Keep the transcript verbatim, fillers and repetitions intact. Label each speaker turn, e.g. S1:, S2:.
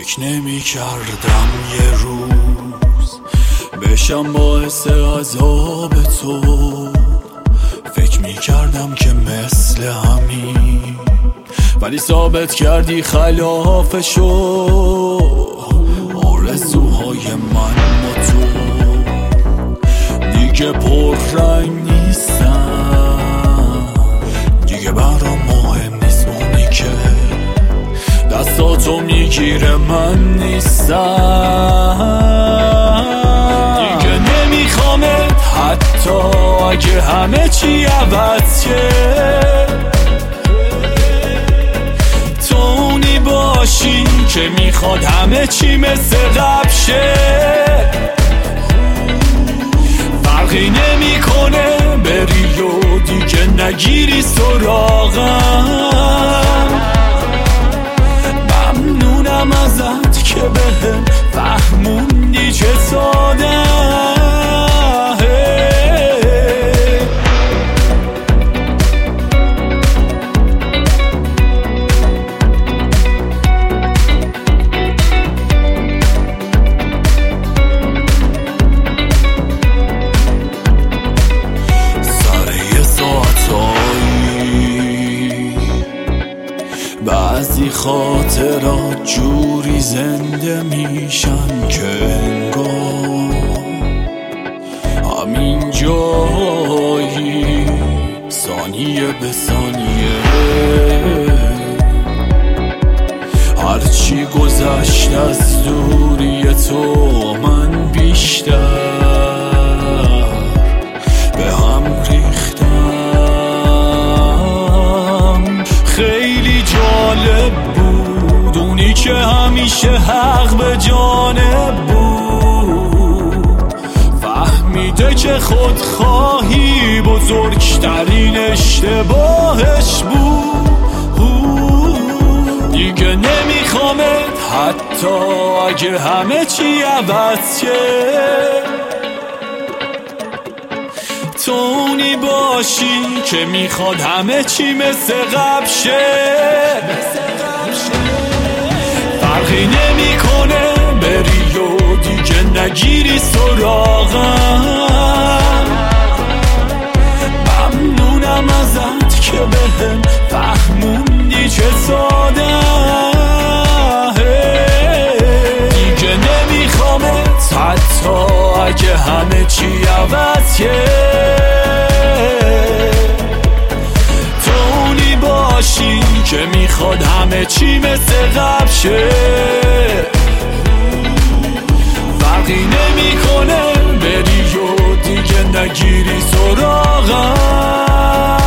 S1: فکر نمی کردم یه روز بشم باعث عذاب تو، فکر می کردم که مثل همین، ولی ثابت کردی خلافشو. آرزوهای من با تو دیگه پررنگ نیستن، دیگه برام مهم نیست اونی که دستاتو میگیره من نیستم. دیگه نمیخوامت حتی اگه همه چی عوض شه، تو اونی باشی که میخواد همه چی مثل قبل شه. فرقی نمیکنه بری و دیگه نگیری سراغم. ممنونم ازت که بهم فهموندی چه ساده. بعضی خاطرات جوری زنده میشن که انگار همین جایی ثانیه به ثانیه هرچی گذشت از دوری تو من بیشتر به هم ریختم. خیلی جالب بود اونی که همیشه حق به جانب بود، فهمیده که خودخواهی بزرگترین اشتباهش بود. دیگه نمیخوامت حتی اگه همه چی عوض شه، تو اونی باشی که میخواد همه چی مثل قبل شه. فرقی نمیکنه بری و دیگه نگیری سراغم. ممنونم ازت که بهم فهموندی چه ساده. دیگه نمیخوامت حتی اگه همه چی عوض شه، تو اونی باشی که میخواد همه چی مثل قبل شه. فرقی نمیکنه بری و دیگه نگیری سراغم.